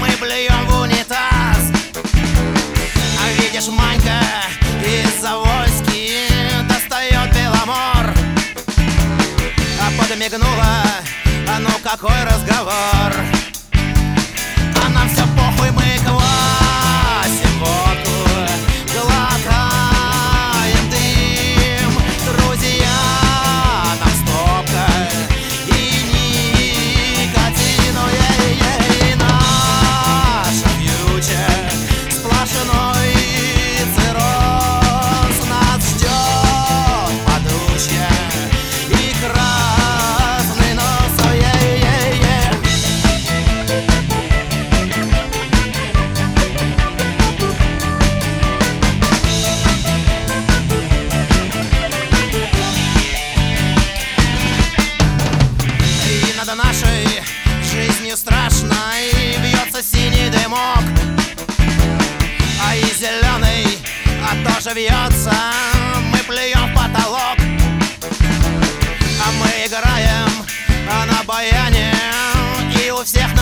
мы плюем в унитаз. А видишь, Манька из Завойски достает Беломор. А подмигнула, а ну какой разговор. А нам все похуй, мы квасим водку, глотаем дым. Друзья, нам стопка и никотину. И наша фьючер сплошной цирроз. Нас ждет подушье и красный нос. Над нашей жизнью страшной бьется синий дымок, а и зеленый, тоже вьется. Мы плюем в потолок, а мы играем на баяне, и у всех на